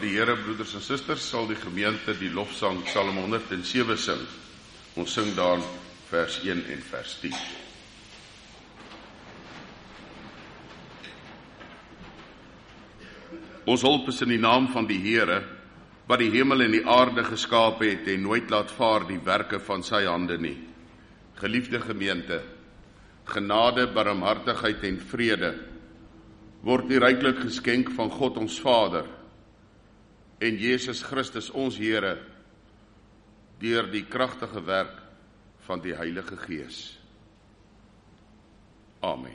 Die Here, broeders en susters, sal die gemeente die lofsang Psalm 107 sing. Ons sing dan vers 1 en vers 10. Ons hulp is in die naam van die Here, wat die hemel en die aarde geskaap het en nooit laat vaar die werke van sy hande nie. Geliefde gemeente, genade, barmhartigheid en vrede word die ryklik geskenk van God ons Vader en Jesus Christus ons Here deur die kragtige werk van die Heilige Gees. Amen.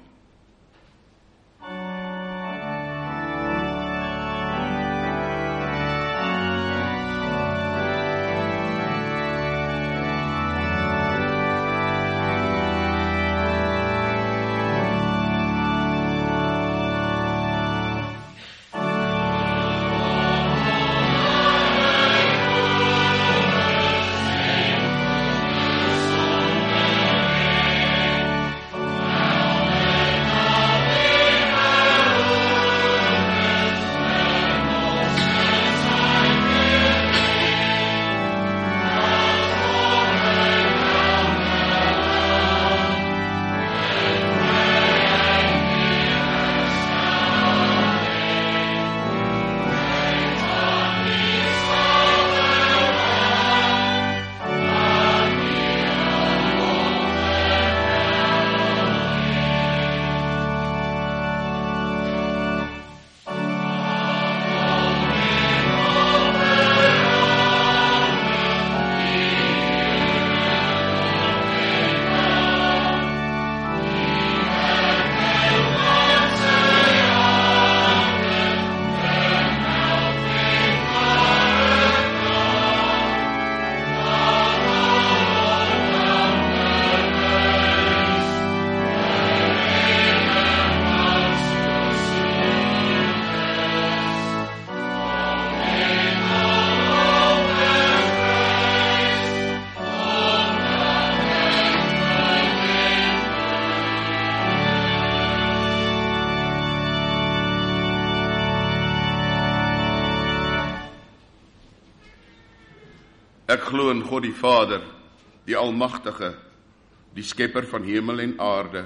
Ek glo in God die Vader, die Almagtige, die Skepper van hemel en aarde,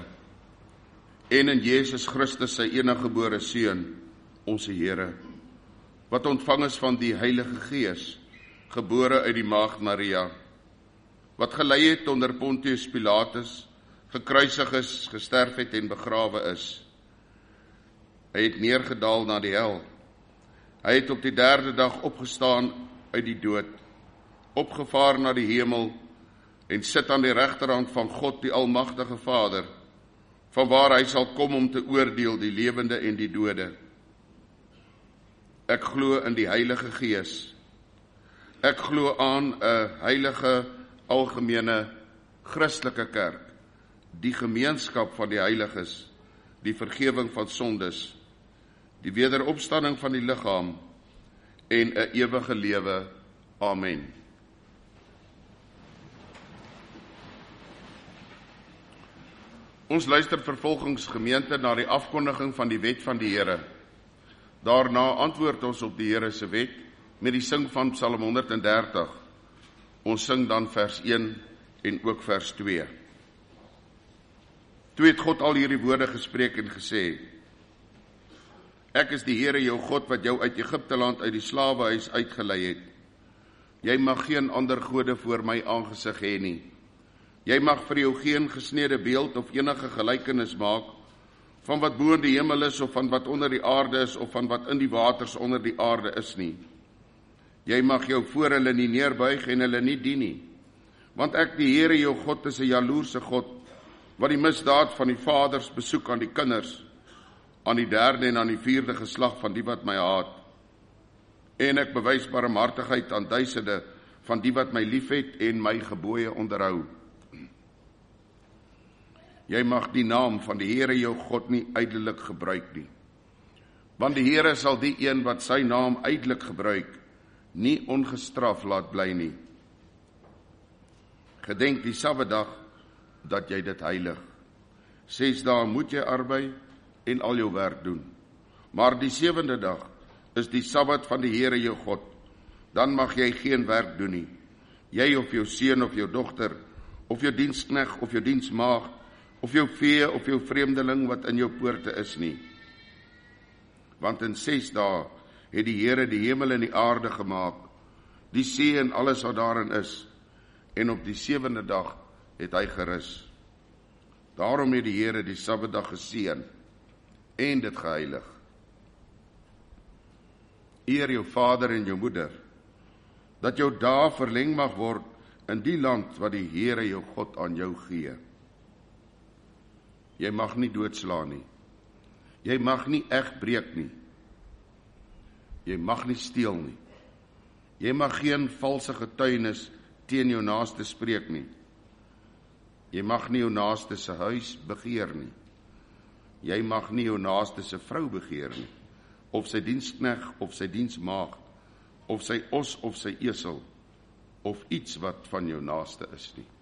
en in Jesus Christus sy eniggebore Seun, onze Here, wat ontvang is van die Heilige Gees, gebore uit die Maagd Maria, wat gelei het onder Pontius Pilatus, gekruisig is, gesterf het en begrawe is. Hy het neergedaal na die hel. Hy het op die 3de dag opgestaan uit die dood, opgevaar na die hemel en sit aan die regterhand van God die Almagtige Vader, vanwaar hy sal kom om te oordeel die lewende en die dode. Ek glo in die Heilige Gees. Ek glo aan 'n heilige, algemene, Christelike kerk, die gemeenskap van die heiliges, die vergewing van sondes, die wederopstanding van die liggaam en 'n ewige lewe. Amen. Ons luister vervolgingsgemeente na die afkondiging van die wet van die Here. Daarna antwoord ons op die Here se wet met die sing van Psalm 130. Ons sing dan vers 1 en ook vers 2. Toe het God al hierdie woorde gespreek en gesê: Ek is die Here jou God wat jou uit Egipte land uit die slawehuis uitgelei het. Jy mag geen ander gode voor my aangesig hê nie. Jy mag vir jou geen gesnede beeld of enige gelykenis maak van wat bo in die hemel is of van wat onder die aarde is of van wat in die waters onder die aarde is nie. Jy mag jou voor hulle nie neerbuig en hulle nie dien nie. Want ek, die Here jou God, is 'n jaloerse God, wat die misdaad van die vaders besoek aan die kinders, aan die 3de en aan die 4de geslag van die wat my haat. En ek bewys barmhartigheid aan duisende van die wat my liefhet en my gebooie onderhou. Jy mag die naam van die Here jou God nie ydelik gebruik nie. Want die Here sal die een wat sy naam ydelik gebruik, nie ongestraf laat bly nie. Gedenk die Sabbatdag dat jy dit heilig. 6 dae moet jy arbei en al jou werk doen. Maar die 7de dag is die Sabbat van die Here jou God. Dan mag jy geen werk doen nie. Jy of jou seun of jou dogter, of jou diensknegt of jou diensmaagd, of jou vee of jou vreemdeling wat in jou poorte is nie. Want in 6 dae het die Here die hemel en die aarde gemaak, die see en alles wat daarin is, en op die 7de dag het hy gerus. Daarom het die Here die Sabbatdag geseën en dit geheilig. Eer jou vader en jou moeder, dat jou dae verleng mag word in die land wat die Here jou God aan jou gee. Jy mag nie doodslaan nie. Jy mag nie egbreek nie. Jy mag nie steel nie. Jy mag geen valse getuienis teen jou naaste spreek nie. Jy mag nie jou naaste se huis begeer nie. Jy mag nie jou naaste se vrou begeer nie, of sy diensknegt, of sy diensmaagd, of sy os of sy esel, of iets wat van jou naaste is nie.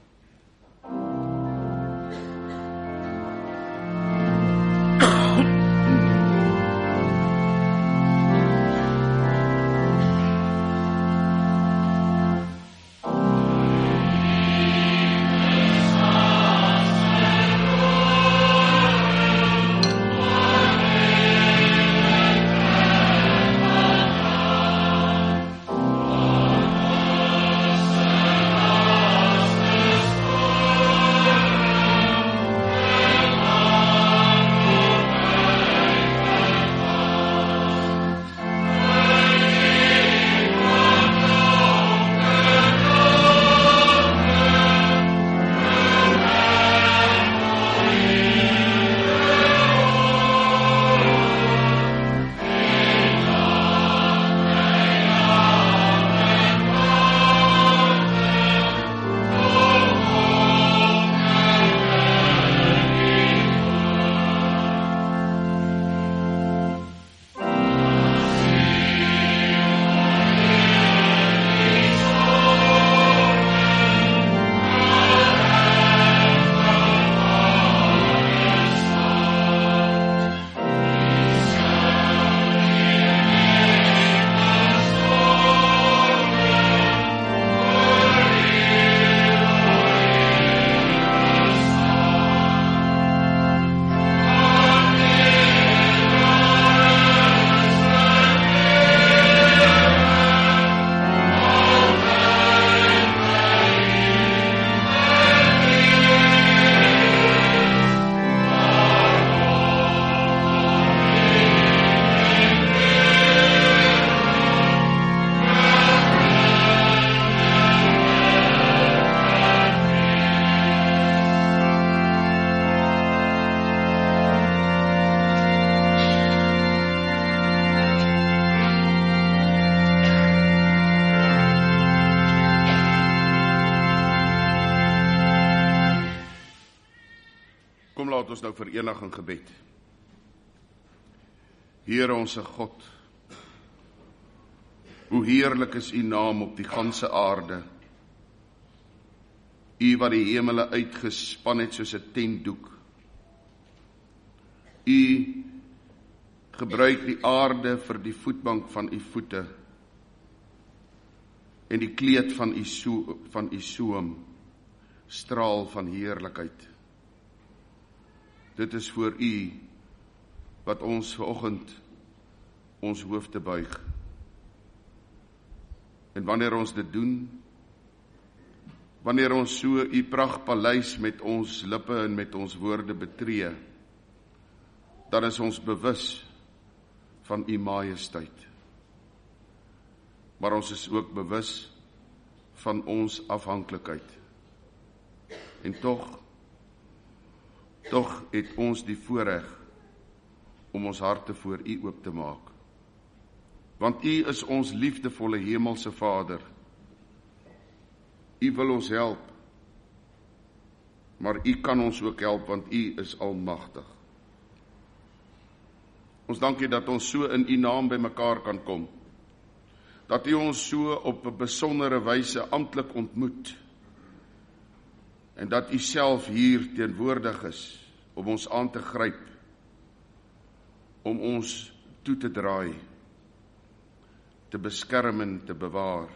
Laat ons nou verenig in gebed. Here onse God, hoe heerlik is u naam op die ganse aarde. U wat die hemele uitgespan het soos 'n tentdoek. U gebruik die aarde vir die voetbank van u voete en die kleed van u soem straal van heerlikheid. Dit is voor u wat ons vanoggend ons hoofde buig. En wanneer ons dit doen, wanneer ons so u prachtpaleis met ons lippe en met ons woorde betree, dan is ons bewus van u majesteit. Maar ons is ook bewus van ons afhanklikheid. En tog het ons die voorreg om ons harte voor u oop te maak. Want u is ons liefdevolle hemelse Vader. U wil ons help, maar u kan ons ook help, want u is almagtig. Ons dank u dat ons so in u naam by mekaar kan kom, dat u ons so op 'n besondere wyse amptelik ontmoet, en dat u self hier teenwoordig is, om ons aan te gryp, om ons toe te draai, te beskerm en te bewaar.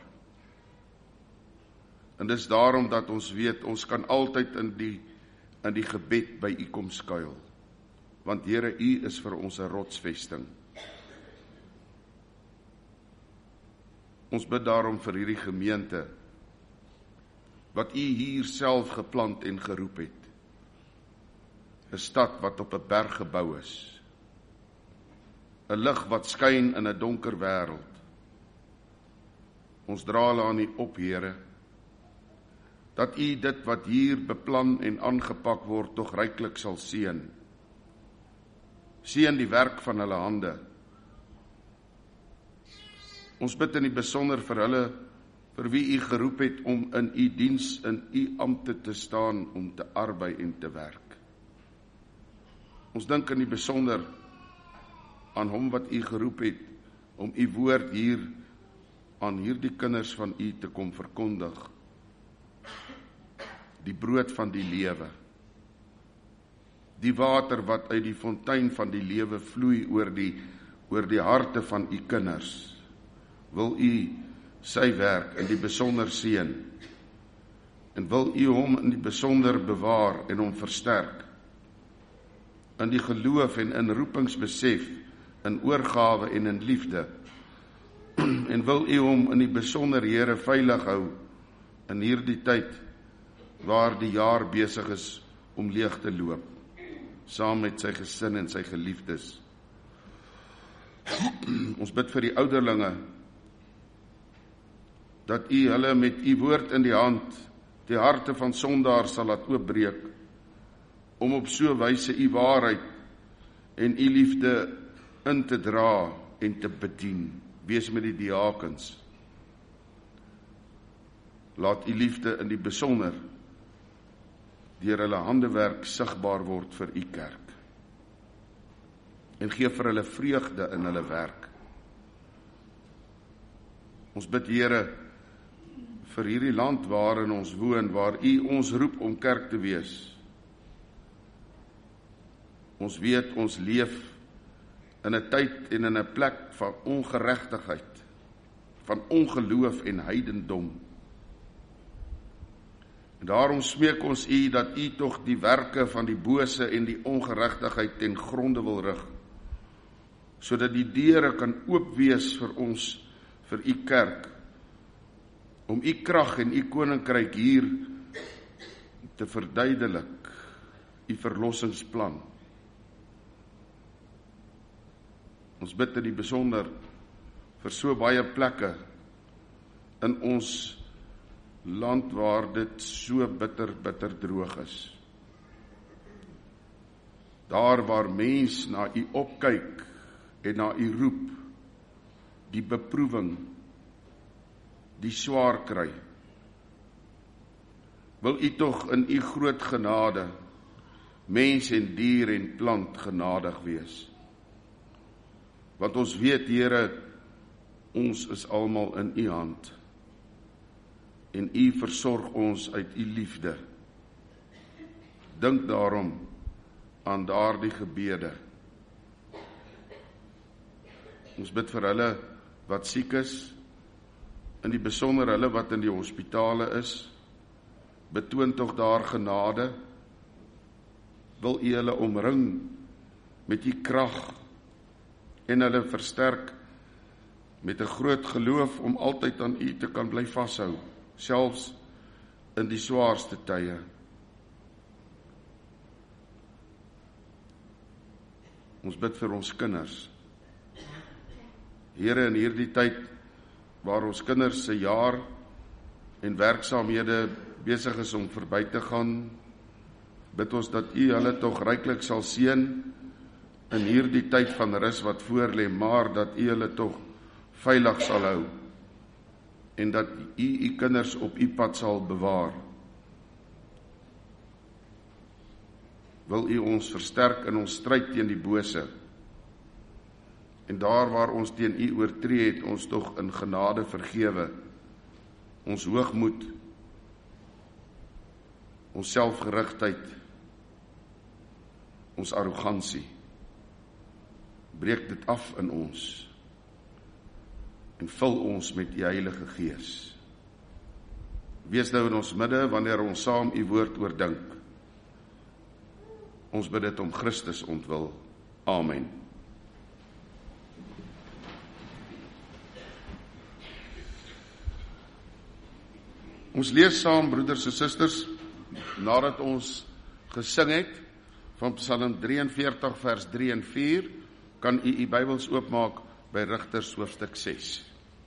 En dis daarom dat ons weet, ons kan altyd in die gebed by U kom skuil. Want Here, U is vir ons 'n rotsvesting. Ons bid daarom vir hierdie gemeente, wat U hier self geplant en geroep het. 'n Stad wat op 'n berg gebou is. 'n Lig wat skyn in 'n donker wêreld. Ons dra hulle aan U op, Here, dat U dit wat hier beplan en aangepak word, tog ryklik sal seën. Seën die werk van hulle hande. Ons bid in die besonder vir hulle, vir wie U geroep het om in U diens, in U ampte te staan, om te arbei en te werk. Ons dink in die besonder aan hom wat U geroep het, om U woord hier, aan hierdie kinders van U te kom verkondig. Die brood van die lewe. Die water wat uit die fontein van die lewe vloei oor die harte van U kinders. Wil U sy werk in die besonder seën, en wil U hom in die besonder bewaar en hom versterk, in die geloof en in roepingsbesef, in oorgawe en in liefde, en wil U hom in die besonder, Here, veilig hou, in hierdie tyd, waar die jaar besig is om leeg te loop, saam met sy gesin en sy geliefdes. Ons bid vir die ouderlinge, dat U hulle met U woord in die hand, die harte van sondaars sal laat oopbreek, om op so wyse U waarheid en U liefde in te dra en te bedien. Wees met die diakens. Laat U liefde in die besonder deur hulle handewerk sigbaar word vir U kerk. En gee vir hulle vreugde in hulle werk. Ons bid, Here, vir hierdie land waarin ons woon, waar U ons roep om kerk te wees. Ons weet, ons leef in 'n tyd en in 'n plek van ongeregtigheid, van ongeloof en heidendom. En daarom smeek ons U dat U tog die werke van die bose en die ongeregtigheid ten gronde wil rig, sodat die deure kan oop wees vir ons, vir U kerk, om U krag en U koninkryk hier te verduidelik, U verlossingsplan. Ons bid in die besonder vir so baie plekke in ons land waar dit so bitter droog is. Daar waar mens na U opkyk en na U roep, die beproewing, die swaar kry. Wil U tog in U groot genade mens en dier en plant genadig wees. Want ons weet, Here, ons is almal in U hand. En U versorg ons uit U liefde. Dink daarom aan daardie gebede. Ons bid vir hulle wat siek is, in die besonder hulle wat in die hospitale is. Betoon tog daar genade. Wil U hulle omring met U krag en hulle versterk met 'n groot geloof om altyd aan U te kan bly vashou, selfs in die swaarste tye. Ons bid vir ons kinders. Here, in hierdie tyd waar ons kinders se jaar en werksaamhede besig is om verby te gaan, bid ons dat U hulle tog ryklik sal seën in hierdie tyd van rus wat voorlê, maar dat U hulle tog veilig sal hou en dat U kinders op U pad sal bewaar. Wil U ons versterk in ons stryd teen die bose, en daar waar ons teen U oortree het, ons tog in genade vergewe, ons hoogmoed, ons selfgerigtheid, ons arrogansie. Breek dit af in ons en vul ons met die Heilige Gees. Wees nou in ons midde wanneer ons saam u woord oordink. Ons bid dit om Christus ontwil. Amen. Ons lees saam, broeders en susters, nadat ons gesing het van Psalm 43 vers 3 en 4, kan u Bybels oopmaak by Rigters hoofstuk 6.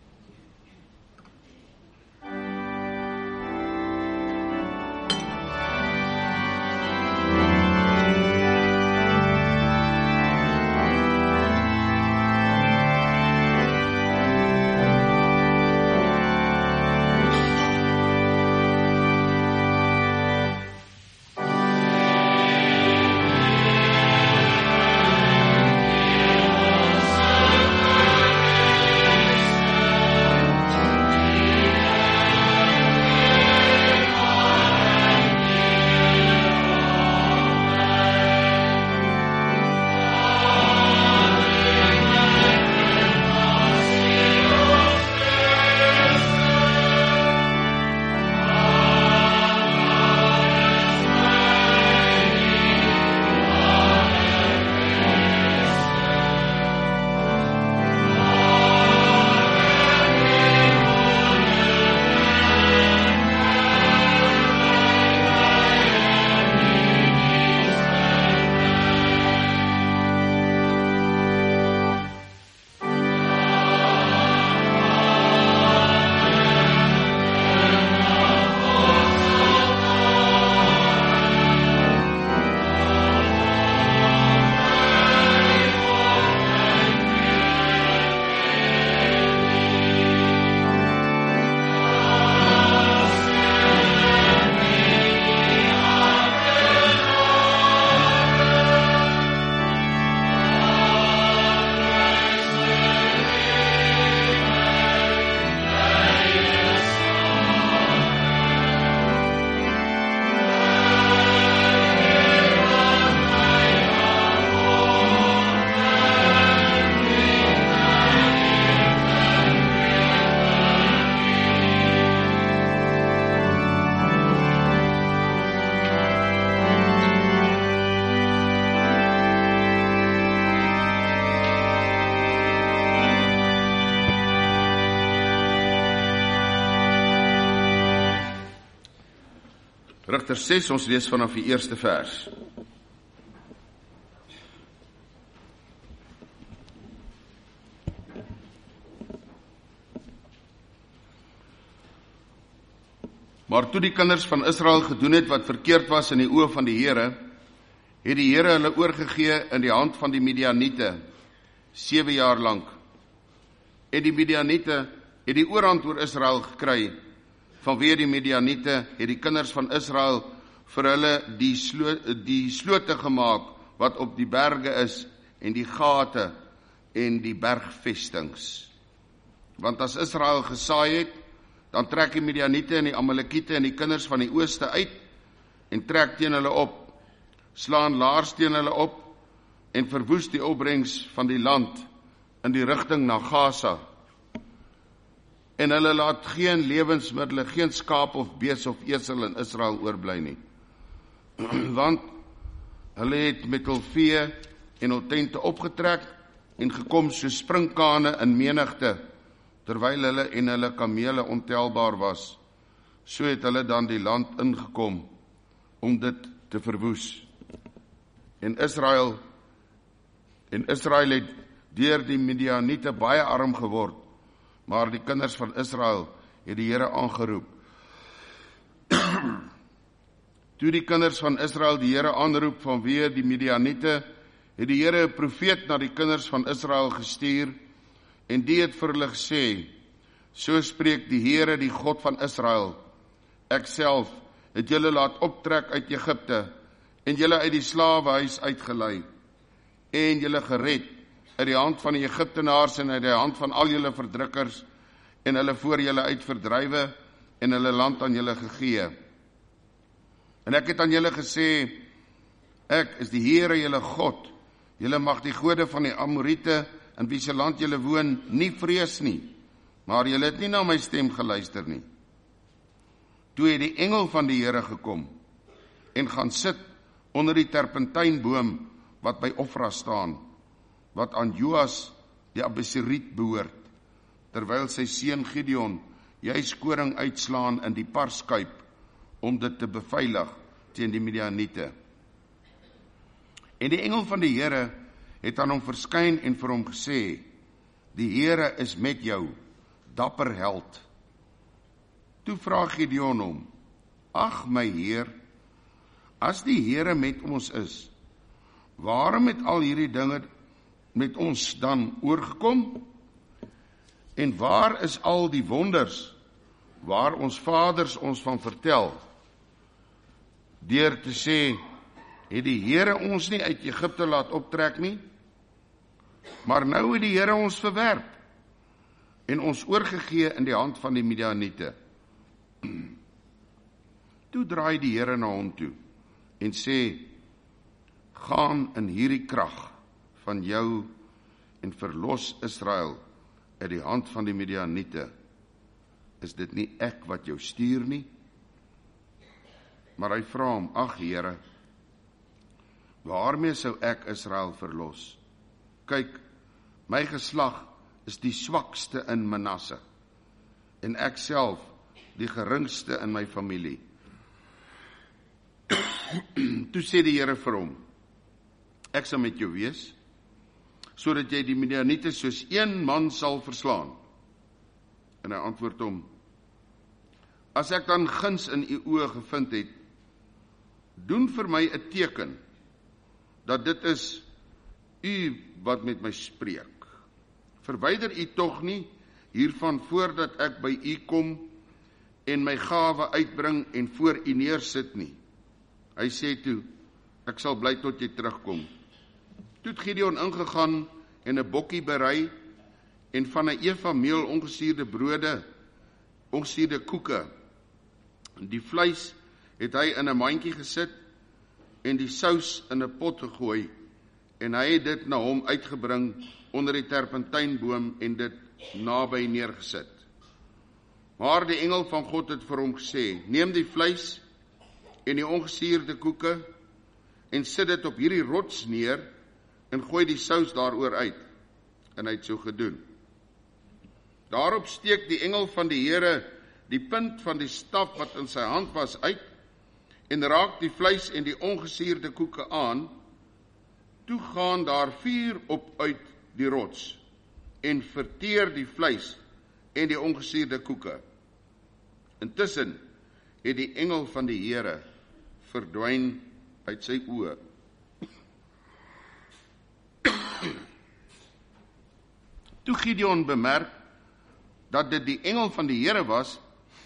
Rigters 6, ons lees vanaf die eerste vers. Maar toe die kinders van Israel gedoen het wat verkeerd was in die oë van die Here, het die Here hulle oorgegee in die hand van die Midianiete 7 jaar lank. En die Midianiete het die oorhand oor Israel gekry. Vanweë die Midianiete het die kinders van Israel vir hulle die slote gemaak wat op die berge is en die gate en die bergvestings. Want as Israel gesaai het, dan trek die Midianiete en die Amalekiete en die kinders van die ooste uit en trek teen hulle op, slaan laars teen hulle op en verwoes die opbrengs van die land in die rigting na Gaza. En hulle laat geen lewensmiddele, geen skaap of bees of esel in Israel oorbly nie. Want hulle het met hul vee en hul tente opgetrek en gekom so sprinkane in menigte, terwyl hulle en hulle kamele ontelbaar was. So het hulle dan die land ingekom om dit te verwoes. En Israel het deur die Midianiete baie arm geword, maar die kinders van Israel het die Here aangeroep. Toe die kinders van Israel die Here aanroep vanweë die Midianiete, het die Here 'n profeet na die kinders van Israel gestuur, en die het vir hulle gesê, so spreek die Here, die God van Israel, ek self het julle laat optrek uit Egipte, en julle uit die slawehuis uitgelei, en julle gered uit die hand van die Egiptenaars en uit die hand van al julle verdrukkers, en hulle voor julle uit verdrywe, en hulle land aan julle gegee. En ek het aan julle gesê, ek is die Here julle God, julle mag die gode van die Amoriete, in wie se land julle woon, nie vrees nie, maar julle het nie na my stem geluister nie. Toe het die engel van die Here gekom en gaan sit onder die terpentynboom wat by Ofra staan, wat aan Joas die Abiseriet behoort, terwyl sy seun Gideon juis koring uitslaan in die parskuip om dit te beveilig teen die Midianiete. En die engel van die Here het aan hom verskyn en vir hom gesê, die Here is met jou, dapper held. Toe vra Gideon hom, ag my Heer, as die Here met ons is, waarom het al hierdie dinge met ons dan oorgekom? En waar is al die wonders waar ons vaders ons van vertel, deur te sê, het die Here ons nie uit Egipte laat optrek nie, maar nou het die Here ons verwerp en ons oorgegee in die hand van die Midianiete. Toe draai die Here na hom toe en sê, gaan in hierdie krag van jou en verlos Israel uit die hand van die Midianiete. Is dit nie ek wat jou stuur nie? Maar hy vra hom, ag Here, waarmee sou ek Israel verlos? Kyk, my geslag is die swakste in Manasse, en ek self die geringste in my familie. Toe sê die Here vir hom, ek sal met jou wees, sodat jy die Midianiete soos een man sal verslaan. En hy antwoord hom, as ek dan guns in u oë gevind het, doen vir my 'n teken, dat dit is u wat met my spreek. Verwyder u tog nie hiervan voordat ek by u kom en my gawe uitbring en voor u neersit nie. Hy sê toe, ek sal bly tot jy terugkom. Toe het Gideon ingegaan en 'n bokkie berei en van 'n efa meel ongesuurde brode, ongesuurde koeke. Die vleis het hy in 'n mandjie gesit en die sous in 'n pot gegooi en hy het dit na hom uitgebring onder die terpentynboom en dit naby neergesit. Maar die engel van God het vir hom gesê, neem die vleis en die ongesuurde koeke en sit dit op hierdie rots neer en gooi die sous daaroor uit. En hy het so gedoen. Daarop steek die engel van die Here die punt van die staf wat in sy hand was uit en raak die vleis en die ongesuurde koeke aan. Toe gaan daar vuur op uit die rots en verteer die vleis en die ongesuurde koeke. Intussen het die engel van die Here verdwyn uit sy oë. Toe Gideon bemerk dat dit die engel van die Here was,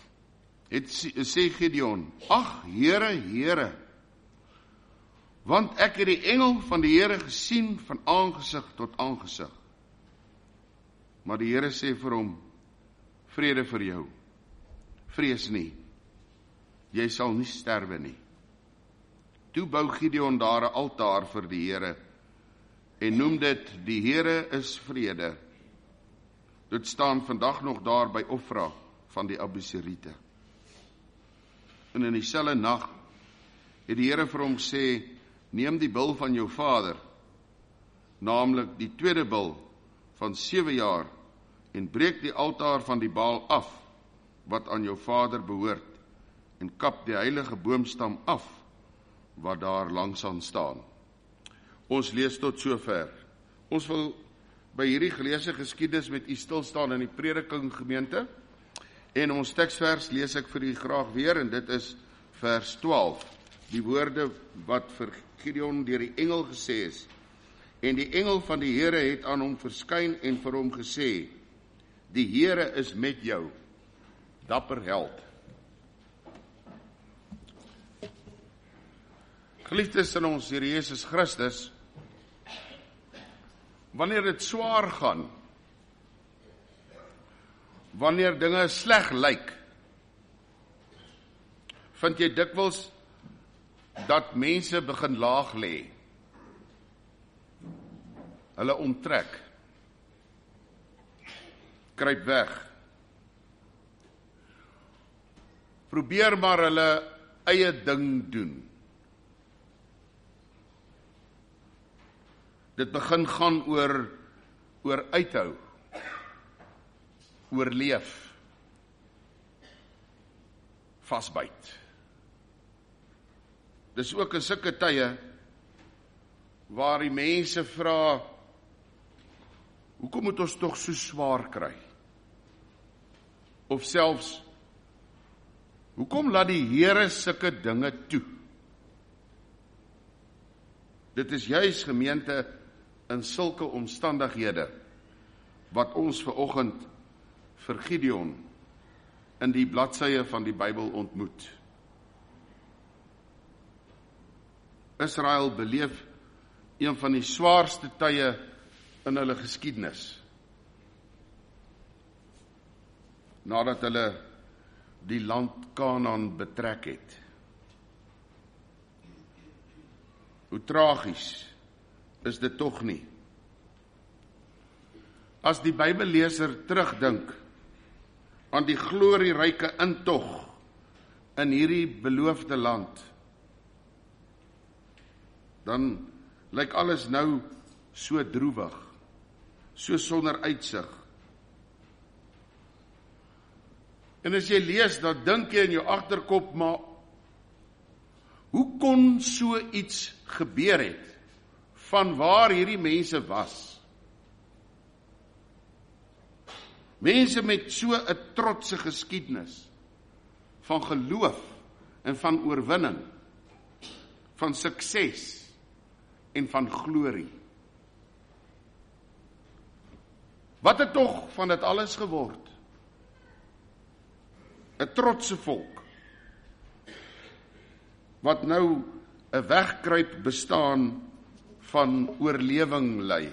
sê Gideon, ag Here, Here, want ek het die engel van die Here gesien van aangesig tot aangesig. Maar die Here sê vir hom, vrede vir jou, vrees nie, jy sal nie sterwe nie. Toe bou Gideon daar 'n altaar vir die Here en noem dit, die Here is vrede. Dit staan vandag nog daar by Ofra van die Abiseriete. En in dieselfde nag het die Here vir hom gesê, neem die bil van jou vader, naamlik die tweede bil van 7 jaar, en breek die altaar van die Baal af, wat aan jou vader behoort, en kap die heilige boomstam af, wat daar langs aan staan. Ons lees tot sover. Ons wil by hierdie geleesde geskiedenis met u stil staan in die Prediking gemeente, en ons teksvers lees ek vir u graag weer, en dit is vers 12, die woorde wat vir Gideon deur die engel gesê is. En die engel van die Here het aan hom verskyn en vir hom gesê, die Here is met jou, dapper held. Geliefdes in ons Here Jesus Christus, wanneer dit swaar gaan, wanneer dinge sleg lyk, vind jy dikwels dat mense begin laag lê. Hulle onttrek, kruip weg, probeer maar hulle eie ding doen. Dit begin gaan oor uithou, oorleef, vasbyt. Dis ook in sulke tye waar die mense vra, hoekom moet ons tog so swaar kry? Of selfs, hoekom laat die Here sulke dinge toe? Dit is juis gemeente in sulke omstandighede wat ons vanoggend vir Gideon in die bladsye van die Bybel ontmoet. Israel beleef een van die swaarste tye in hulle geskiedenis, nadat hulle die land Kanaan betrek het. Hoe tragies is dit tog nie? As die Bybelleser terugdink aan die glorieryke intog in hierdie beloofde land, dan lyk alles nou so droewig, so sonder uitsig. En as jy lees, dan dink jy in jou agterkop, maar hoe kon so iets gebeur het, van waar hierdie mense was? Mense met so 'n trotse geskiedenis, van geloof en van oorwinning, van sukses en van glorie. Wat het tog van dit alles geword? 'n trotse volk, wat nou 'n wegkruip bestaan van oorlewing lei.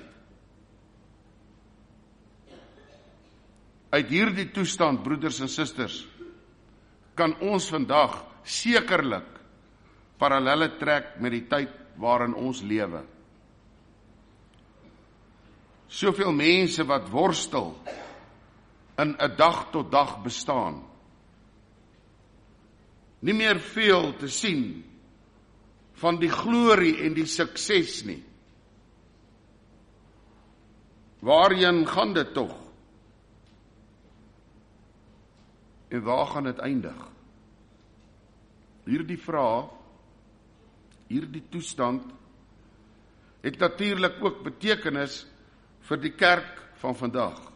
Uit hierdie toestand, broeders en susters, kan ons vandag sekerlik parallelle trek met die tyd waarin ons lewe. Soveel mense wat worstel in 'n dag tot dag bestaan. Nie meer veel te sien van die glorie en die sukses nie. Waarheen gaan dit tog? En waar gaan dit eindig? Hierdie vraag, hierdie toestand, het natuurlik ook betekenis vir die kerk van vandag.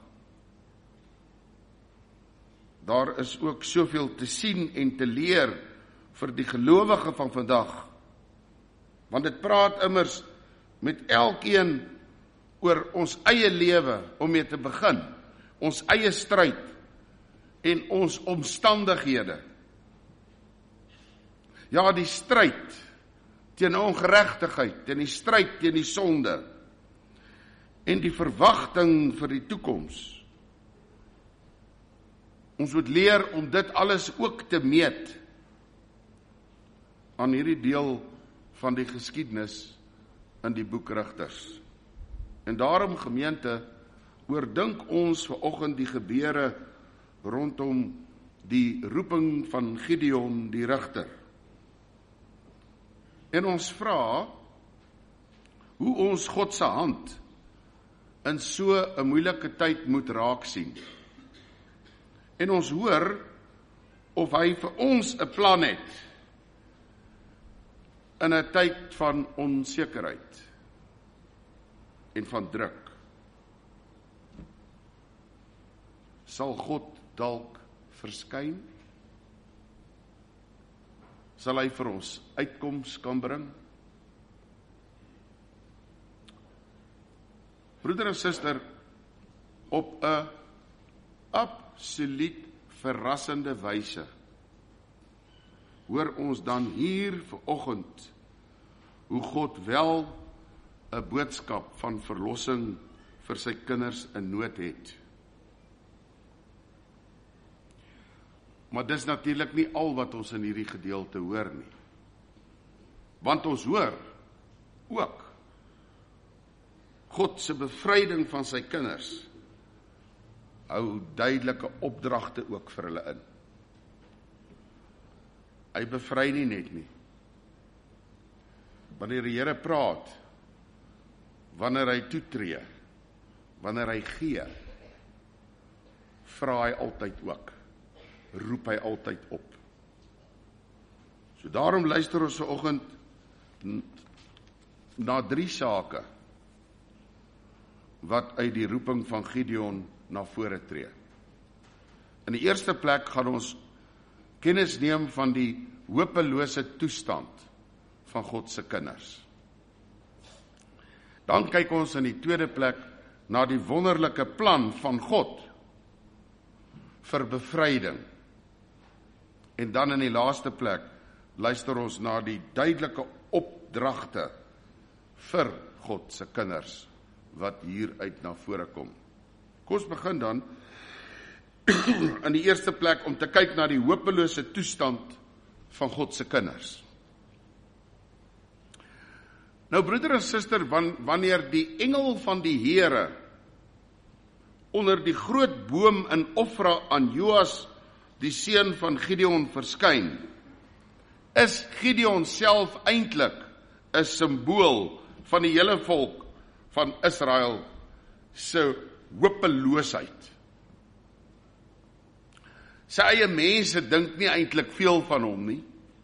Daar is ook soveel te sien en te leer vir die gelowige van vandag, want dit praat immers met elkeen oor ons eie lewe om mee te begin, ons eie stryd en ons omstandighede. Ja, die stryd teen ongeregtigheid, teen die stryd teen die sonde en die verwagting vir die toekoms. Ons moet leer om dit alles ook te meet aan hierdie deel van die geskiedenis in die boek Rigters. En daarom, gemeente, oordink ons vanoggend die gebeure rondom die roeping van Gideon die rigter. En ons vra hoe ons God se hand in so 'n moeilike tyd moet raak sien. En ons hoor of hy vir ons 'n plan het in 'n tyd van onsekerheid en van druk. Sal God dalk verskyn? Sal hy vir ons uitkoms kan bring? Broeder en suster, op 'n absoluut verrassende wyse hoor ons dan hier vanoggend hoe God wel 'n boodskap van verlossing vir sy kinders in nood het. Maar dis natuurlik nie al wat ons in hierdie gedeelte hoor nie. Want ons hoor ook God se bevryding van sy kinders hou duidelike opdragte ook vir hulle in. Hy bevry nie net nie. Wanneer die Here praat, wanneer hy toetree, wanneer hy gee, vra hy altyd ook, roep hy altyd op. So daarom luister ons vanoggend na 3 sake wat uit die roeping van Gideon na vore tree. In die eerste plek gaan ons kennis neem van die hopelose toestand van God se kinders. Dan kyk ons in die tweede plek na die wonderlike plan van God vir bevryding. En dan in die laaste plek luister ons na die duidelike opdragte vir God se kinders wat hieruit na vore kom. Kom ons begin dan in die eerste plek om te kyk na die hopelose toestand van God se kinders. Nou broeder en suster, wanneer die engel van die Here onder die groot boom in Ofra aan Joas, die seun van Gideon, verskyn, is Gideon self eintlik 'n simbool van die hele volk van Israel se hopeloosheid. Sy eie mense dink nie eintlik veel van hom nie.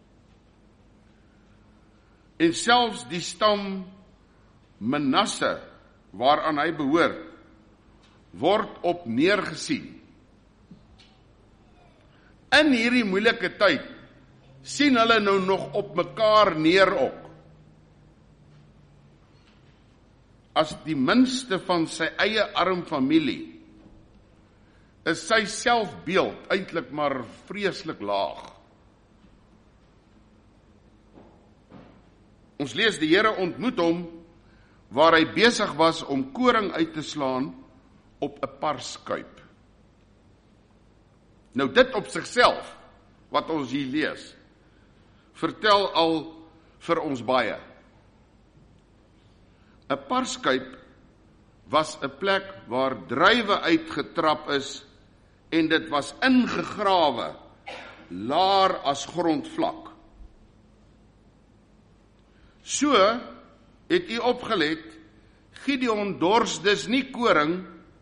En selfs die stam Manasse, waaraan hy behoort, word op neergesien. In hierdie moeilike tyd sien hulle nou nog op mekaar neer ook. As die minste van sy eie arm familie, is sy selfbeeld eintlik maar vreeslik laag. Ons lees die Here ontmoet hom waar hy besig was om koring uit te slaan op 'n parskuip. Nou dit op sigself, wat ons hier lees, vertel al vir ons baie. 'n Parskuip was 'n plek waar druiwe uitgetrap is en dit was ingegrawe, laer as grondvlak. So het u opgelet, Gideon dors dus nie koring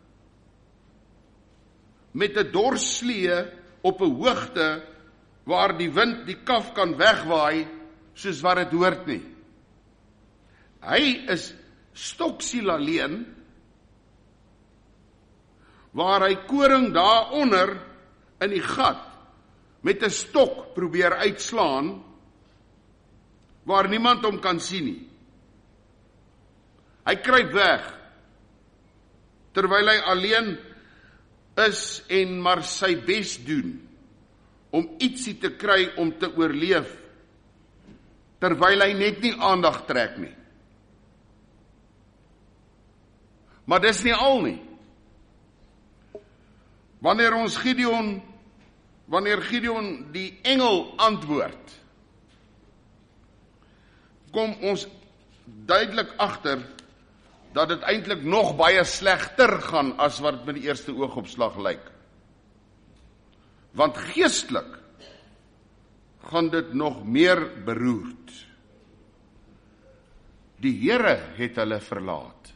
met 'n dorsslee op 'n hoogte waar die wind die kaf kan wegwaai soos wat dit hoort nie. Hy is stoksiel alleen waar hy koring daaronder in die gat met 'n stok probeer uitslaan waar niemand hom kan sien nie. Hy kruip weg terwyl hy alleen is en maar sy bes doen om ietsie te kry om te oorleef, terwyl hy net nie aandag trek nie. Maar dis nie al nie. Wanneer Gideon die engel antwoord, kom ons duidelik agter dat dit eintlik nog baie slegter gaan as wat dit met die eerste oogopslag lyk. Want geestelik gaan dit nog meer beroerd. Die Here het hulle verlaat.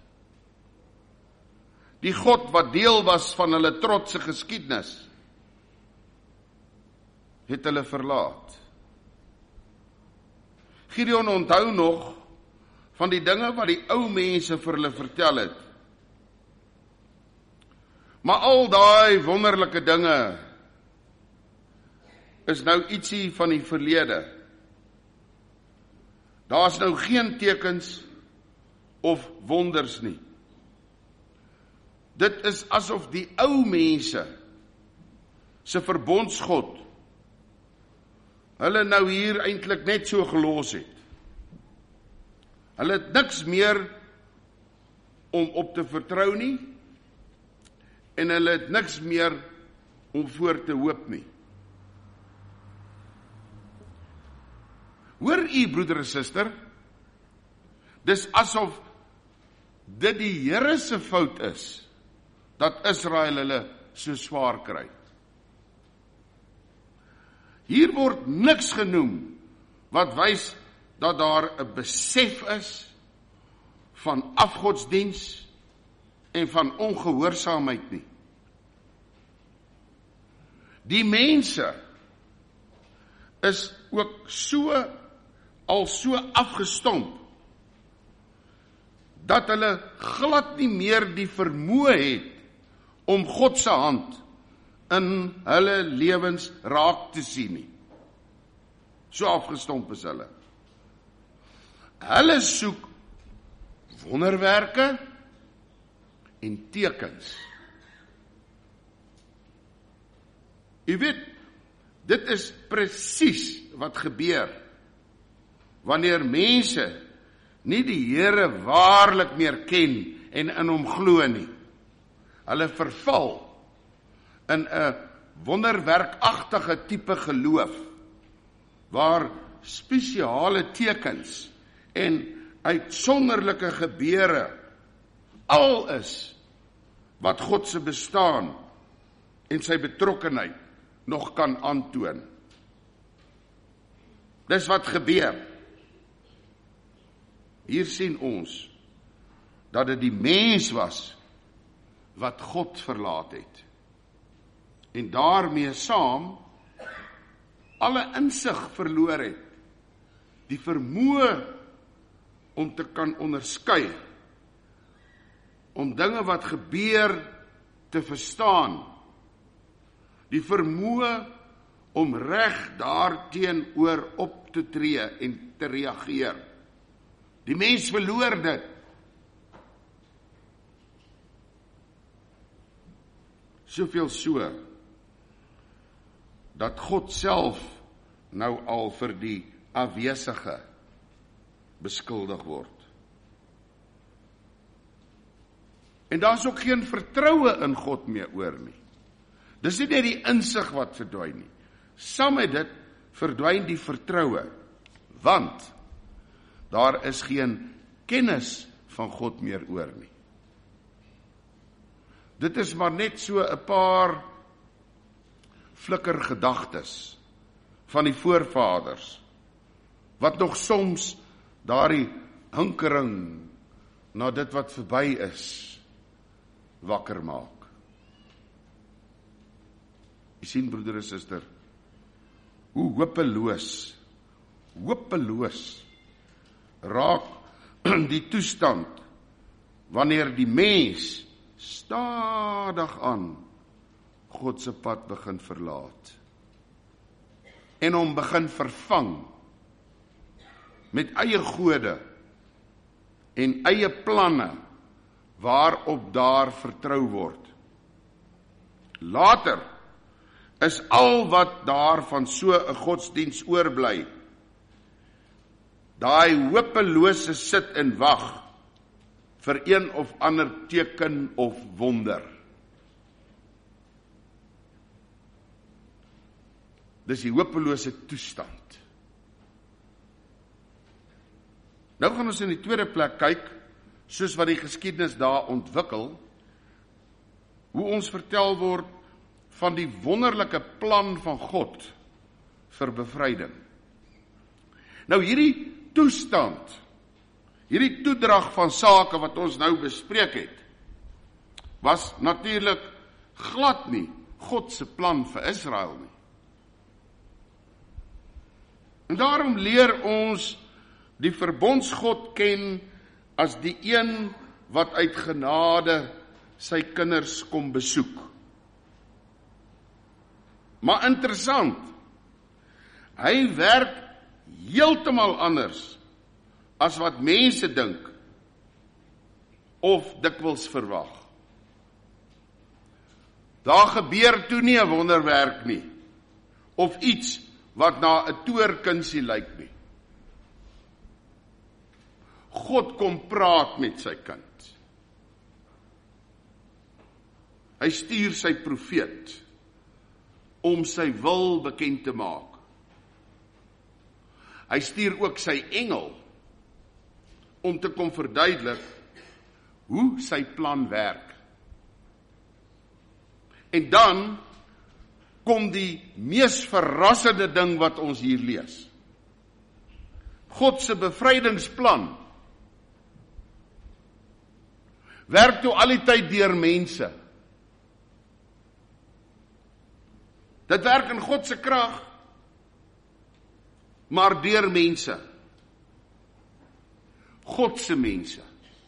Die God wat deel was van hulle trotse geskiedenis, het hulle verlaat. Gideon onthou nog van die dinge wat die ou mense vir hulle vertel het. Maar al daai wonderlike dinge is nou ietsie van die verlede. Daar's nou geen tekens of wonders nie. Dit is asof die ou mense se verbondsgod hulle nou hier eintlik net so gelos het. Hulle het niks meer om op te vertrou nie en hulle het niks meer om voor te hoop nie. Hoor u broeder en suster, dis asof dit die Here se fout is dat Israel hulle so swaar kry. Hier word niks genoem wat wys dat daar 'n besef is van afgodsdiens en van ongehoorsaamheid nie. Die mense is ook al so afgestomp dat hulle glad nie meer die vermoë het om God se hand in hulle lewens raak te sien nie. So afgestomp is hulle. Hulle soek wonderwerke en tekens. U weet, dit is presies wat gebeur wanneer mense nie die Here waarlik meer ken en in hom glo nie. Hulle verval in 'n wonderwerkagtige tipe geloof waar spesiale tekens en uitsonderlike gebeure al is wat God se bestaan en sy betrokkenheid nog kan aantoon. Dis wat gebeur. Hier sien ons dat dit die mens was wat God verlaat het. En daarmee saam alle insig verloor het. Die vermoë om te kan onderskei, om dinge wat gebeur te verstaan, die vermoë om reg daarteenoor op te tree en te reageer. Die mens verloor dit. Soveel so, dat God self nou al vir die afwesige beskuldig word. En daar is ook geen vertroue in God meer oor nie. Dis nie net die insig wat verdwyn nie. Saam met dit verdwyn die vertroue, want daar is geen kennis van God meer oor nie. Dit is maar net so 'n paar flikker gedagtes van die voorvaders, wat nog soms daardie hinkering na dit wat verby is, wakker maak. Jy sien, broeder en suster, hoe hopeloos raak die toestand wanneer die mens stadig aan God se pad begin verlaat en hom begin vervang met eie gode en eie planne waarop daar vertrou word. Later is al wat daar van so 'n godsdiens oorbly, daai hopelose sit en wag vir een of ander teken of wonder. Dis die hopelose toestand. Nou gaan ons in die tweede plek kyk, soos wat die geskiedenis daar ontwikkel, hoe ons vertel word van die wonderlike plan van God vir bevryding. Nou hierdie toestand, hierdie toedrag van sake wat ons nou bespreek het, was natuurlik glad nie God se plan vir Israel nie. En daarom leer ons die verbondsgod ken as die een wat uit genade sy kinders kom besoek. Maar interessant, hy werk heeltemal anders as wat mense dink of dikwels verwag. Daar gebeur toe nie 'n wonderwerk nie, of iets wat na 'n toorkunsie lyk nie. God kom praat met sy kind. Hy stuur sy profeet om sy wil bekend te maak. Hy stuur ook sy engel om te kom verduidelik hoe sy plan werk. En dan kom die mees verrassende ding wat ons hier lees. God se bevrydingsplan werk toe al die tyd deur mense. Dit werk in God se krag, maar deur mense. God se mense.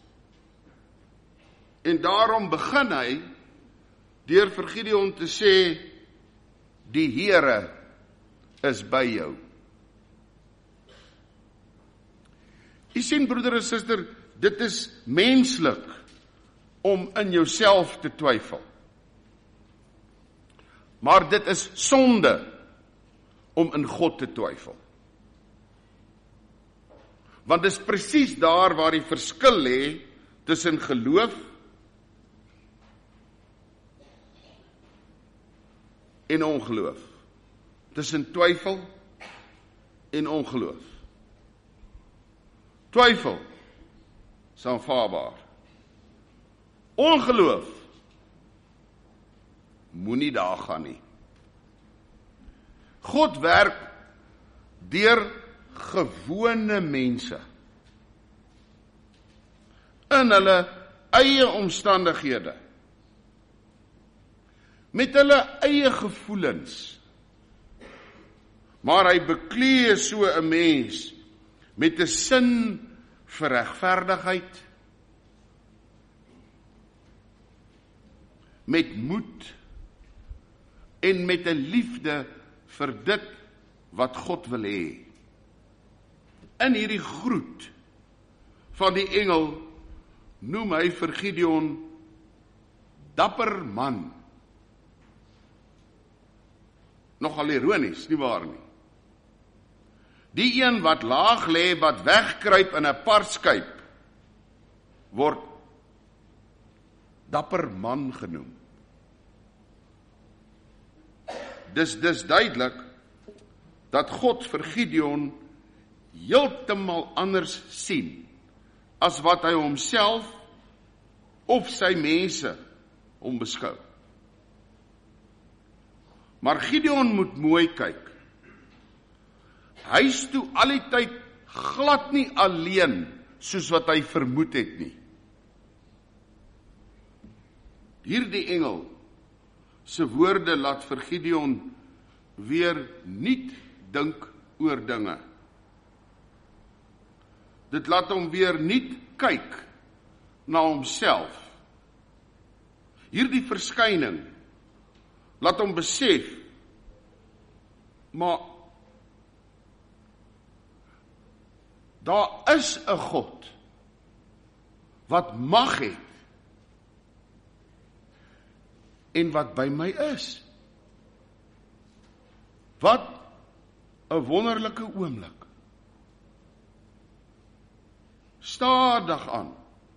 En daarom begin hy deur vir Gideon te sê, die Here is by jou. Jy sien, broeder en suster, dit is menslik om in jouself te twyfel. Maar dit is sonde om in God te twyfel. Want dit is presies daar waar die verskil lê tussen geloof en ongeloof. Tussen twyfel en ongeloof. Twyfel is aanvaarbaar. Ongeloof moenie daar gaan nie. God werk deur gewone mense in hulle eie omstandighede, met hulle eie gevoelens, maar hy beklee so 'n mens met 'n sin vir regverdigheid, met moed en met 'n liefde vir dit wat God wil hê. In hierdie groet van die engel noem hy vir Gideon dapper man. Nogal ironies, nie waar nie? Die een wat laag lê, wat wegkruip in 'n parskuip, word dapper man genoem. Dis duidelik dat God vir Gideon heeltemal anders sien as wat hy homself of sy mense hom beskou. Maar Gideon moet mooi kyk. Hy is toe al die tyd glad nie alleen soos wat hy vermoed het nie. Hierdie engel se woorde laat vir Gideon weer niet dink oor dinge. Dit laat hom weer niet kyk na homself. Hierdie verskyning laat hom besef, maar daar is 'n God wat mag het en wat by my is. Wat 'n wonderlike oomblik. Stadig aan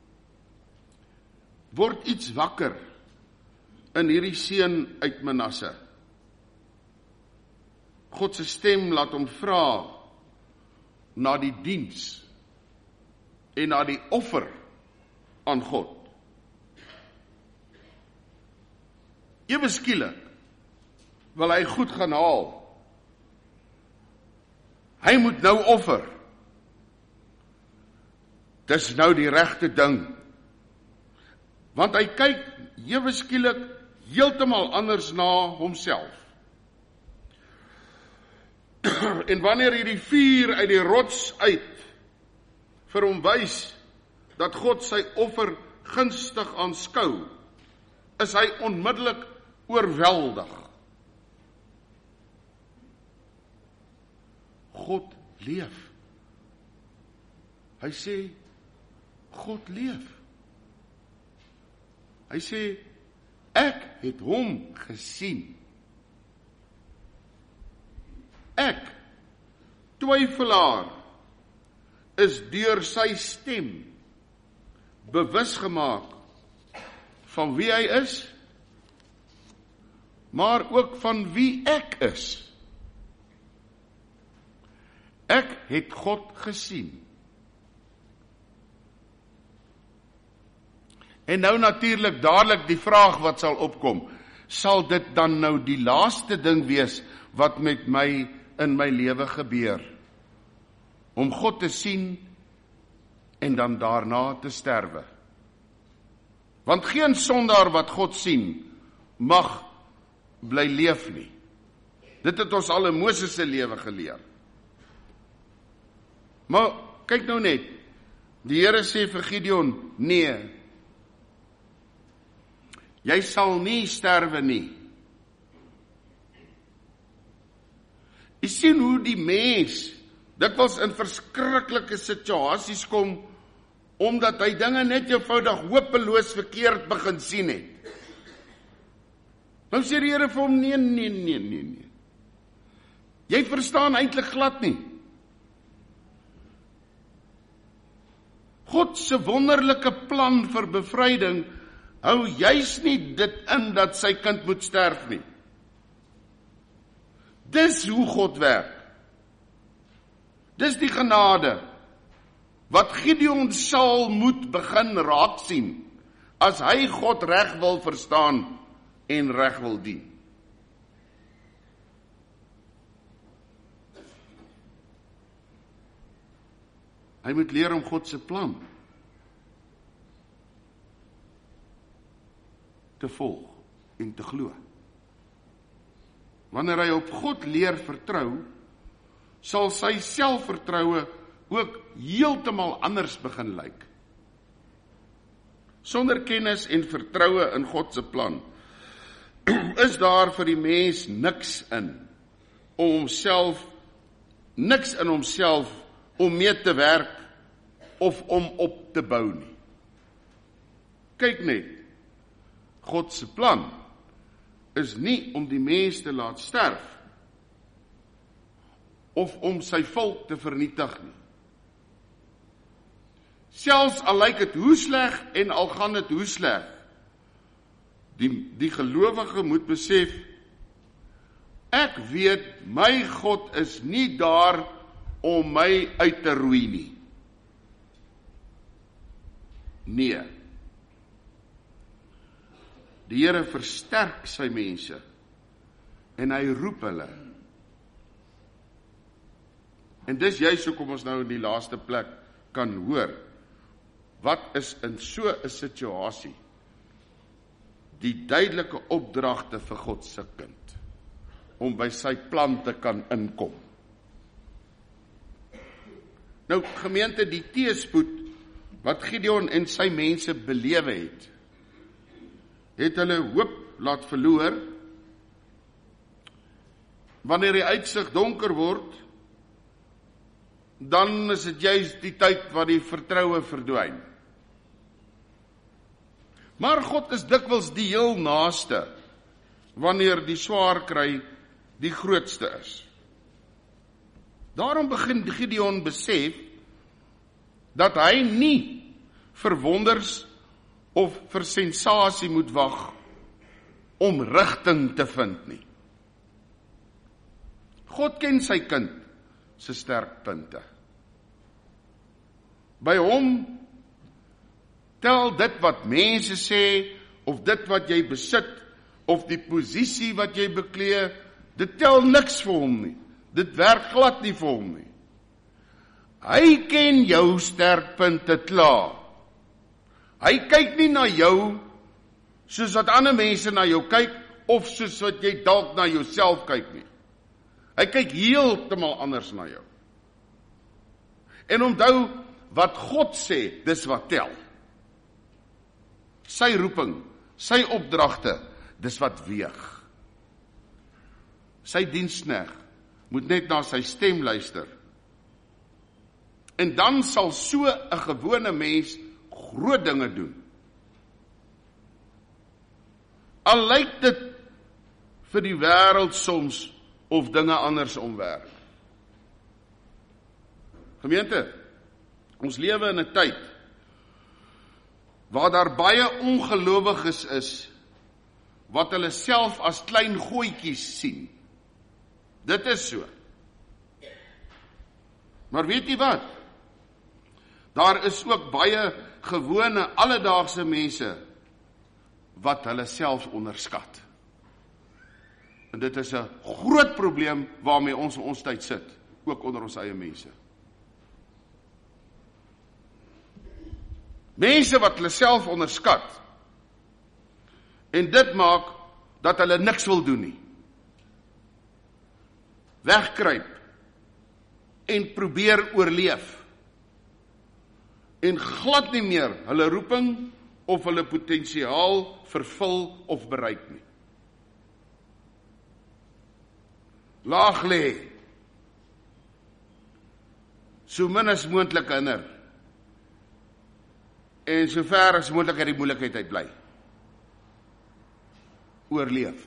word iets wakker in hierdie seun uit Manasse. God se stem laat hom vra na die diens en na die offer aan God. Ewe skielik wil hy goed gaan haal. Hy moet nou offer. Dis nou die regte ding. Want hy kyk ewe skielik heeltemal anders na homself. En wanneer hierdie vuur uit die rots uit vir hom wys dat God sy offer gunstig aanskou, is hy onmiddellik oorweldig. God leef. Hy sê, God leef. Hy sê, ek het hom gesien. Ek, twyfelaar, is deur sy stem bewus gemaak van wie hy is, maar ook van wie ek is. Ek het God gesien. En nou natuurlik dadelik die vraag wat sal opkom. sal dit dan nou die laaste ding wees wat met my in my lewe gebeur? Om God te sien en dan daarna te sterwe. Want geen sondaar wat God sien, mag bly leef nie. Dit het ons al in Moses se lewe geleer. Maar kyk nou net, die Here sê vir Gideon, nee, jy sal nie sterwe nie. Jy sien hoe die mens dikwels in verskriklike situasies kom, omdat hy dinge net eenvoudig hopeloos verkeerd begin sien het. Nou sê die Here vir hom, nee. Jy verstaan eintlik glad nie. God se wonderlike plan vir bevryding hou juis nie dit in dat sy kind moet sterf nie. Dis hoe God werk. Dis die genade wat Gideon sal moet begin raak sien as hy God reg wil verstaan en reg wil dien. Hy moet leer om God se plan te volg en te glo. Wanneer hy op God leer vertrou, sal sy selfvertroue ook heeltemal anders begin lyk. Sonder kennis en vertroue in God se plan, is daar vir die mens niks in homself om mee te werk of om op te bou nie. Kyk net, God se plan is nie om die mens te laat sterf of om sy volk te vernietig nie. Selfs al lyk dit hoe sleg en al gaan dit hoe sleg, die gelowige moet besef, ek weet my God is nie daar om my uit te roei nie. Nee. Die Here versterk sy mense en hy roep hulle. En dis juist hoekom ons nou in die laaste plek kan hoor, wat is in so 'n situasie die duidelike opdragte vir God se kind, om by sy plan te kan inkom. Nou gemeente, die teëspoed wat Gideon en sy mense belewe het hulle hoop laat verloor. Wanneer die uitsig donker word, dan is dit juist die tyd wat die vertroue verdwyn. Maar God is dikwels die heel naaste, wanneer die swaar kry die grootste is. Daarom begin Gideon besef, dat hy nie vir wonders of vir sensasie moet wag, om rigting te vind nie. God ken sy kind se sterkpunte. By hom tel dit wat mense sê, of dit wat jy besit, of die posisie wat jy beklee, dit tel niks vir hom nie. Dit werk glad nie vir hom nie. Hy ken jou sterkpunte klaar. Hy kyk nie na jou soos wat ander mense na jou kyk, of soos wat jy dalk na jouself kyk nie. Hy kyk heeltemal anders na jou. En onthou, wat God sê, dis wat tel. Sy roeping, sy opdragte, dis wat weeg. Sy diensknegt moet net na sy stem luister. En dan sal so 'n gewone mens groot dinge doen. Al lyk dit vir die wêreld soms of dinge andersom werk. Gemeente, ons lewe in 'n tyd waar daar baie ongelowiges is wat hulle self as klein gooitjies sien. Dit is so. Maar weet jy wat? Daar is ook baie gewone alledaagse mense wat hulle self onderskat. En dit is 'n groot probleem waarmee ons in ons tyd sit, ook onder ons eie mense. Mense wat hulle self onderskat, en dit maak dat hulle niks wil doen nie. Wegkruip, en probeer oorleef, en glad nie meer hulle roeping of hulle potensiaal vervul of bereik nie. Laag lê, so min as moontlik hinder, en so ver as moontlik uit die moeilikheid uit bly. Oorleef.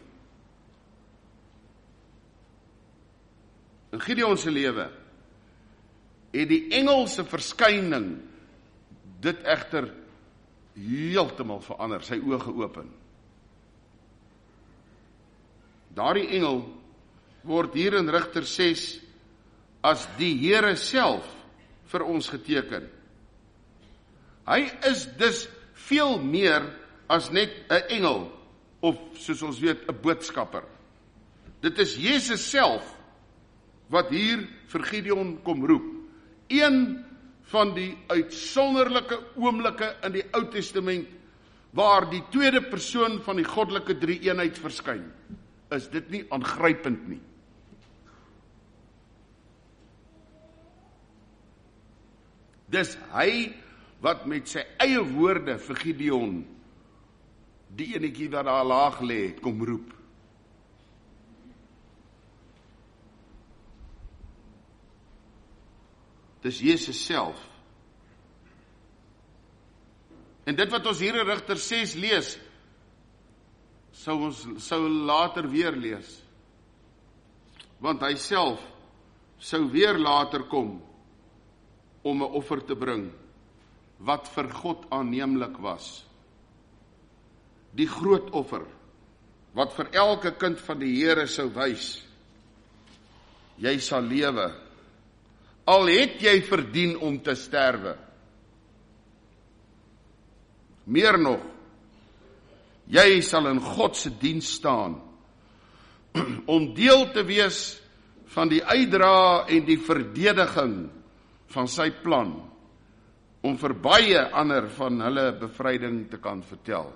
In Gideon se lewe het die engelse verskyning dit egter heeltemal verander, sy oë geopen. Daardie engel word hier in Rigter 6 as die Here self vir ons geteken. Hy is dus veel meer as net 'n engel, of soos ons weet, 'n boodskapper. Dit is Jesus self wat hier vir Gideon kom roep. Een van die uitsonderlike oomblikke in die Ou Testament waar die tweede persoon van die goddelike drie-eenheid verskyn. Is dit nie aangrypend nie? Dis hy wat met sy eie woorde vir Gideon, die enetjie wat daar laag lê, kom roep. Dis Jesus self. En dit wat ons hier in Rigter 6 lees, sou later weer lees. Want hy self sou weer later kom om 'n offer te bring wat vir God aanneemlik was. Die groot offer wat vir elke kind van die Here sou wys, jy sal lewe, al het jy verdien om te sterwe. Meer nog, jy sal in God se diens staan, om deel te wees van die uitdra en die verdediging van sy plan, om vir baie ander van hulle bevryding te kan vertel.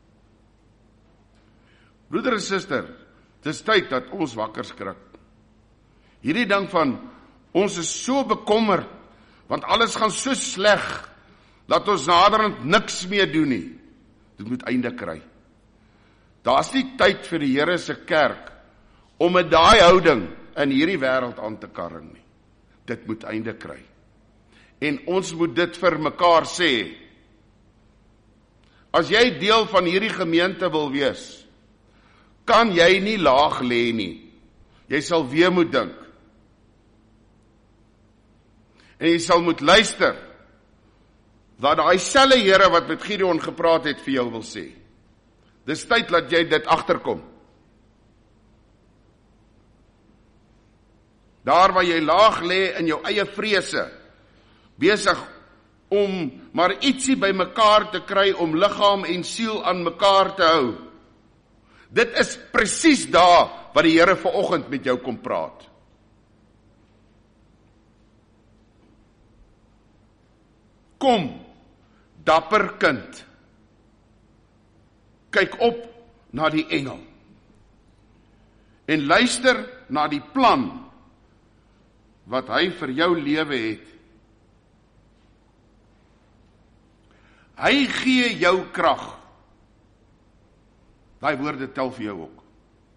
Broeder en suster, dit is tyd dat ons wakker skrik. Hierdie ding van, ons is so bekommerd, want alles gaan so sleg, dat ons naderhand niks meer doen nie. Dit moet einde kry. Daar's nie tyd vir die Here se kerk, om met daai houding in hierdie wêreld aan te karring nie. Dit moet einde kry. En ons moet dit vir mekaar sê. As jy deel van hierdie gemeente wil wees, kan jy nie laag lê nie. Jy sal weer moet dink. En jy sal moet luister, wat daai selfe Here wat met Gideon gepraat het vir jou wil sê. Dis tyd dat jy dit agterkom. Daar waar jy laag lê in jou eie vrese, besig om maar ietsie by mekaar te kry om liggaam en siel aan mekaar te hou. Dit is presies daar wat die Here vanoggend met jou kom praat. Kom, dapper kind, kyk op na die engel en luister na die plan wat hy vir jou lewe het. Hy gee jou krag. Daai woorde tel vir jou ook.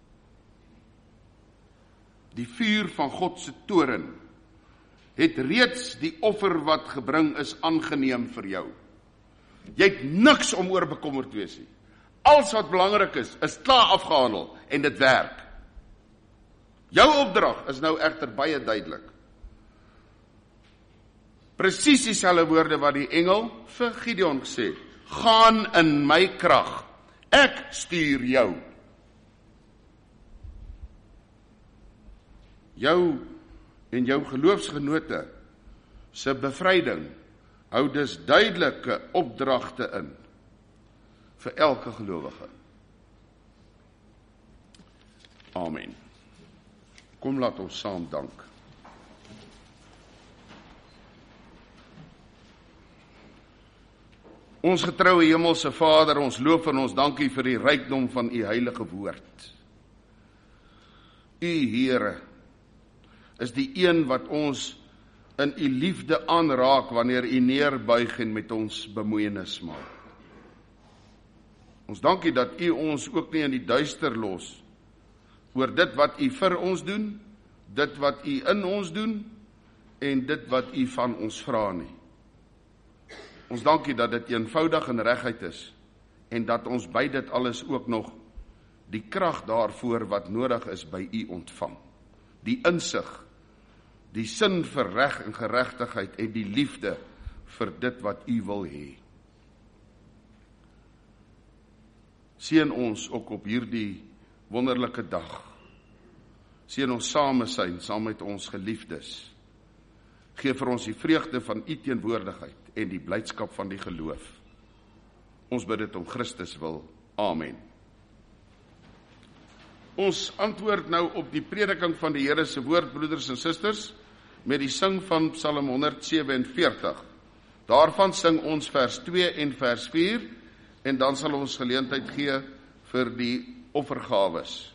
Die vuur van God se toren het reeds die offer wat gebring is aangeneem vir jou. Jy het niks om oor bekommerd te wees nie. Alles wat belangrik is klaar afgehandel en dit werk. Jou opdrag is nou egter baie duidelik. Presies dieselfde woorde wat die engel vir Gideon gesê het. Gaan in my krag. Ek stuur jou. Jou en jou geloofsgenote se bevryding hou dus duidelike opdragte in vir elke gelowige. Amen. Kom laat ons saam dank. Ons getroue hemelse Vader, ons loof en ons dankie vir die rykdom van u heilige woord. U Here is die een wat ons in u liefde aanraak wanneer u neerbuig en met ons bemoeienis maak. Ons dankie dat u ons ook nie in die duister los oor dit wat u vir ons doen, dit wat u in ons doen en dit wat u van ons vra nie. Ons dankie dat dit eenvoudig en regheid is en dat ons by dit alles ook nog die krag daarvoor wat nodig is by u ontvang. Die insig, die sin vir reg en geregtigheid en die liefde vir dit wat u wil hê. Seën ons ook op hierdie wonderlike dag. Seën ons saam met ons geliefdes. Geef vir ons die vreugde van u teenwoordigheid en die blydskap van die geloof. Ons bid dit om Christus wil. Amen. Ons antwoord nou op die prediking van die Here se woord, broeders en susters, met die sing van Psalm 147. Daarvan sing ons vers 2 en vers 4, en dan sal ons geleentheid gee vir die offergawes.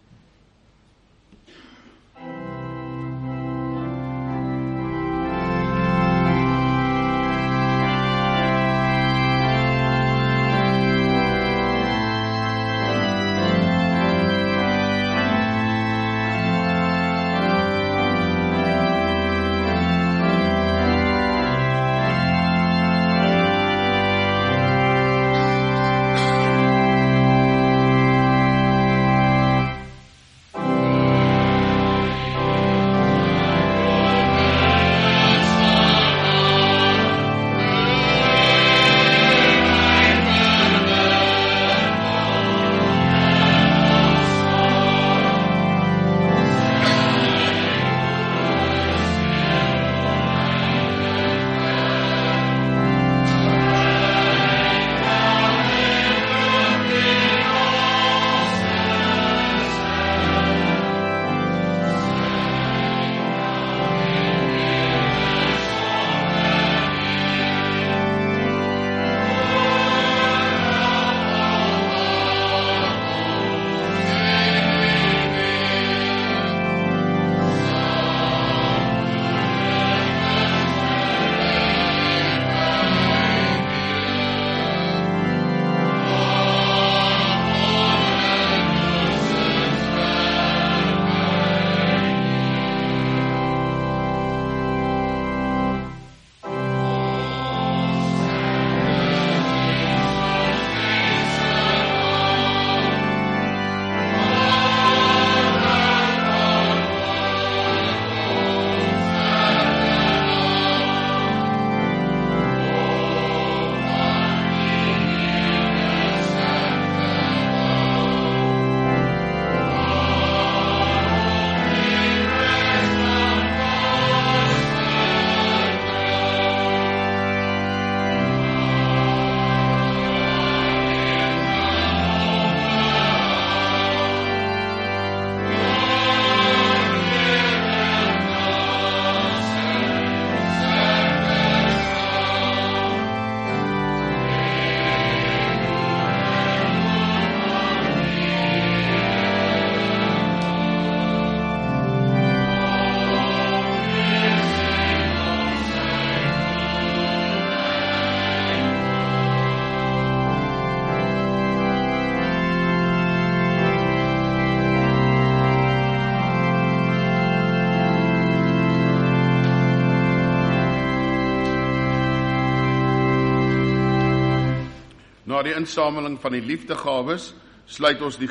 Na die insameling van die liefdegawes sluit ons die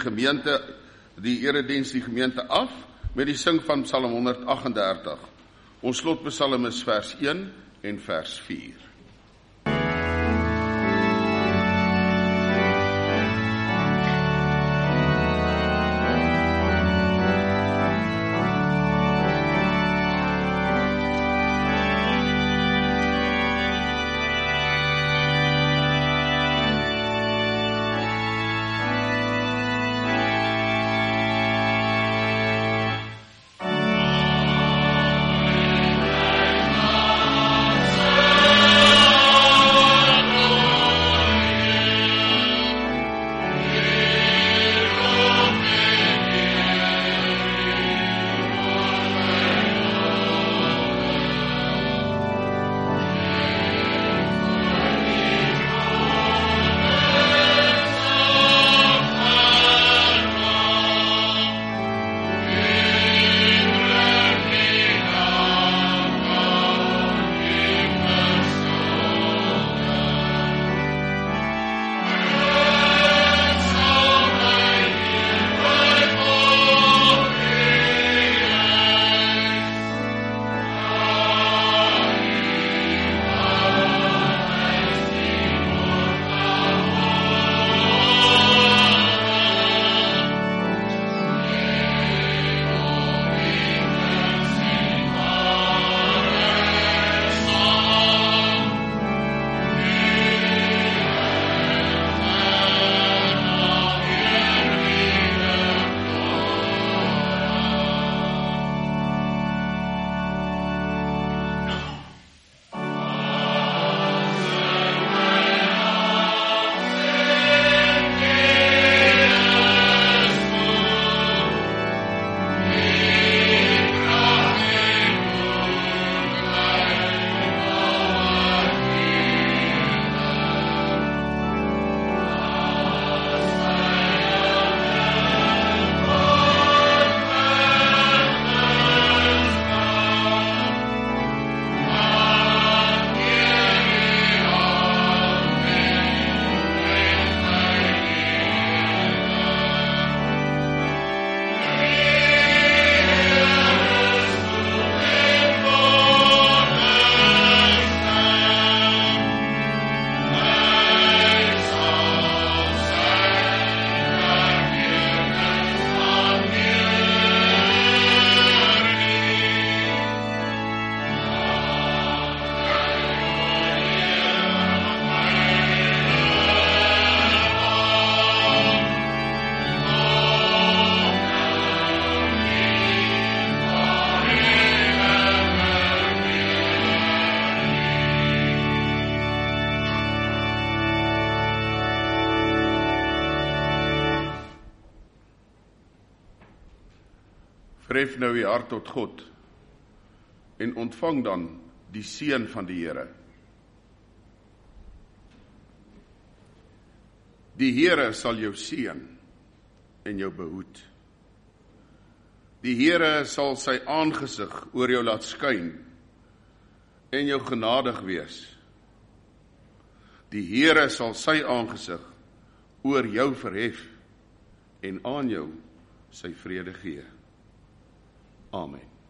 erediens die gemeente af met die sing van Psalm 138. Ons slotpsalm is vers 1 en vers 4. Tref nou je hart tot God en ontvang dan die seën van die Here. Die Here sal jou seën en jou behoed. Die Here sal sy aangesig oor jou laat skyn en jou genadig wees. Die Here sal sy aangesig oor jou verhef en aan jou sy vrede gee. Amen.